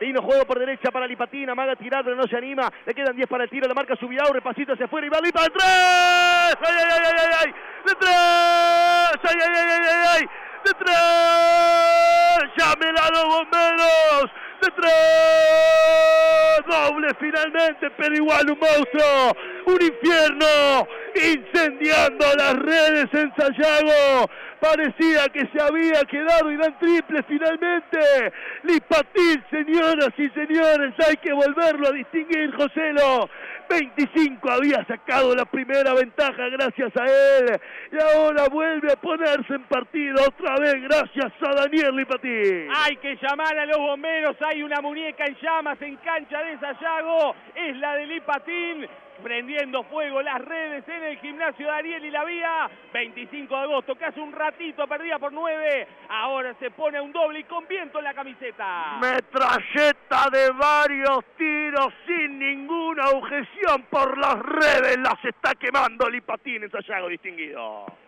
Vino juego por derecha para Lipatín, amaga tirar, pero no se anima. Le quedan 10 para el tiro, la marca Subirao, repasito hacia afuera y va Lipa de 3. ¡Ay, ay, ay, ay, ay! ¡De 3! ¡Ay, ay, ay, ay, ay! ¡De 3! ¡Llamen a los bomberos! ¡De 3! Doble finalmente, pero igual un monstruo, un infierno, incendiando las redes en Sayago. Parecía que se había quedado y dan triple finalmente. Lipatín, señoras y señores, hay que volverlo a distinguir, Joselo. 25 había sacado la primera ventaja gracias a él. Y ahora vuelve a ponerse en partido otra vez gracias a Daniel Lipatín. Hay que llamar a los bomberos, hay una muñeca en llamas en cancha de Sayago. Es la de Lipatín. Prendiendo fuego las redes en el gimnasio de Ariel y la Vía. 25 de agosto, que hace un ratito perdía por 9. Ahora se pone a un doble y con viento en la camiseta. Metralleta de varios tiros sin ninguna objeción por las redes. Las está quemando Lipatín en Sayago, distinguido.